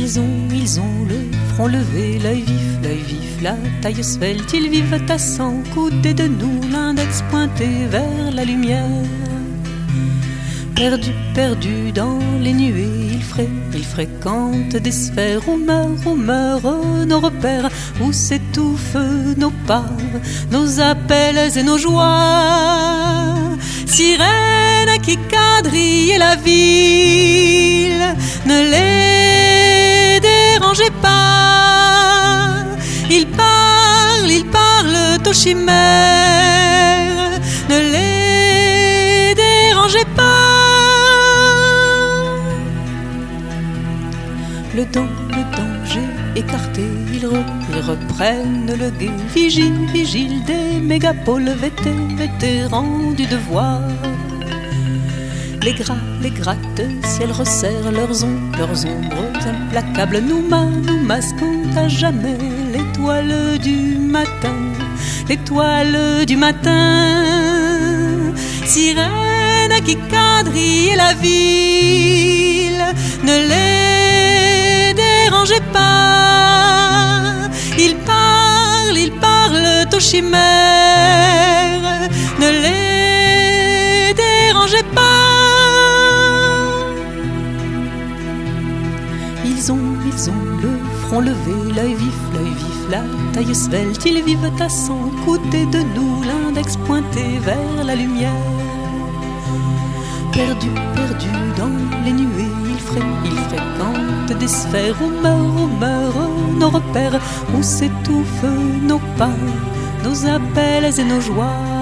Ils ont le front levé, l'œil vif, la taille svelte. Ils vivent à 100 coudées de nous, l'index pointé vers la lumière. Perdu dans les nuées, ils fréquentent des sphères où meurent nos repères, où s'étouffent nos pas, nos appels et nos joies. Sirènes qui quadrillent la ville, ne les dérangez pas. Ils parlent aux chimères, ne les dérangez pas. Le danger écarté, ils reprennent le guet. Vigile des mégapoles, vétérans du devoir. Les gratte-ciel resserrent leurs ombres implacables. Nous masquons à jamais l'étoile du matin. Sirène qui quadrille la ville, ne les dérangez pas. Ils parlent aux chimères, ne les dérangez pas. Ils ont le front levé, l'œil vif, la taille svelte. Ils vivent à 100 coudées de nous, l'index pointé vers la lumière. Perdu dans les nuées, ils fréquentent des sphères où meurent nos repères, où s'étouffent nos pas, nos appels et nos joies.